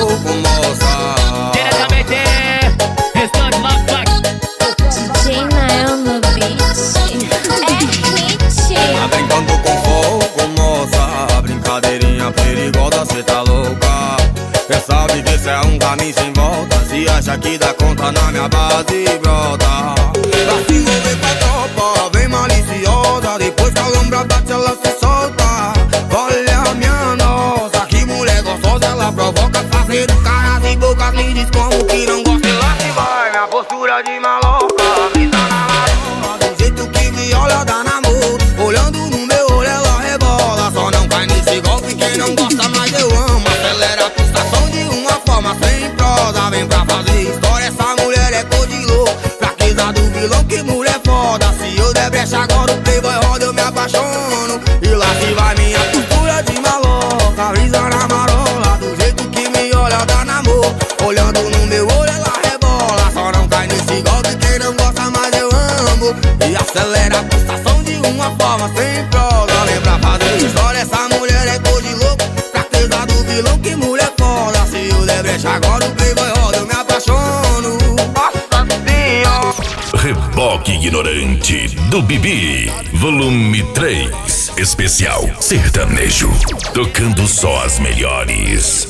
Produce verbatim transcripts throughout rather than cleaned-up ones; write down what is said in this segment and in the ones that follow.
fogo, moça. Diretamente, restante Love Pack. D J Nael no beat. É hit. Tá brincando com fogo, moça. Brincadeirinha perigosa, cê tá louca. Cê sabe que cê é um caminho sem volta. Se acha que dá conta na minha base, brota. Pra se envolver com a tropa, vem maliciosa. Depois que a lombra bate, ela se solta. Olha minha nossa, que mulher gostosa. Ela provoca fazer caras e bocas. Me diz como que não gosta. Lá se vai, minha postura de maloca. Brisa na marola, do jeito que me olha dá namoro. Olhando no meu olho ela rebola. Só não cai nesse golpe, quem não gosta mais eu amo. Acelera a pulsação de uma forma sem prosa. Vem pra fazer história, essa mulher é cor de louco. Fraqueza do vilão, que mulher foda. Se eu der brecha agora o playboy roda, eu me apaixono. E lá se vai minha postura de maloca. Brisa na marola, do jeito que me olha dá namoro. Olhando no meu olho ela rebola. Só não cai nesse golpe, quem não gosta mais eu amo. E acelera a pulsação de uma forma sem prosa. Vem pra fazer história, essa mulher é cor de louco. Fraqueza do vilão, que mulher foda. Se eu der brecha agora o playboy roda, eu me apaixono. Nossa senhora. Reboque Ignorante do Bibi, volume três, especial sertanejo, tocando só as melhores.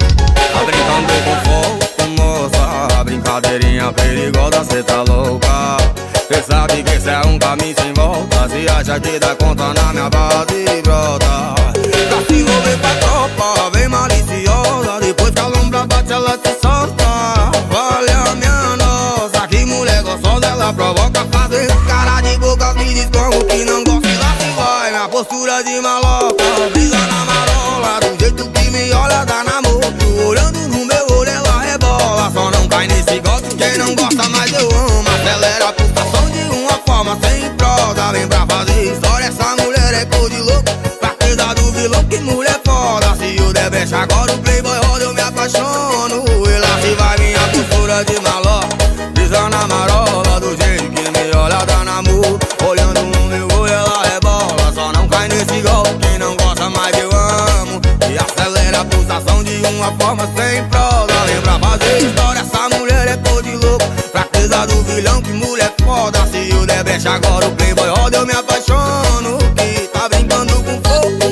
Tá brincando com fogo, moça. Brincadeirinha perigosa, cê tá louca. Cê sabe que cê é um caminho sem volta. Se acha que dá conta na minha base, brota. Pra se envolver com a tropa, vem maliciosa. Depois que a lombra bate, ela te solta. Olha minha nossa, que mulher gostosa. Ela provoca fazer cara de boca. Me diz como que não gosta. E lá se vai, minha postura de maloca. Brisa na marola, do jeito que me olha dá namoro. Olhando no meu olho ela rebola. Só não cai nesse golpe, quem não gosta mais eu amo. Acelera a pulsação de uma forma sem prosa. Vem pra fazer história, essa mulher é cor de louco. Fraqueza do vilão, que mulher foda. Se eu der brecha agora o playboy roda, eu me apaixono. E lá se vai minha postura de maloca. Brisa na marola, do jeito que me olha dá namoro. Olhando no meu olho ela rebola. Só não cai nesse golpe, quem não gosta mais eu amo. E acelera a pulsação de uma forma sem prosa. Vem pra fazer história, essa mulher é cor de louco. Fraqueza do vilão, que mulher foda. Se eu der brecha agora o playboy roda, eu me apaixono. Que tá brincando com fogo,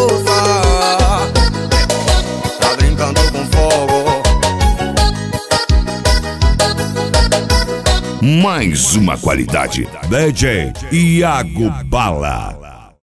moça. Tá brincando com fogo. Mais uma qualidade, D J Iago Bala.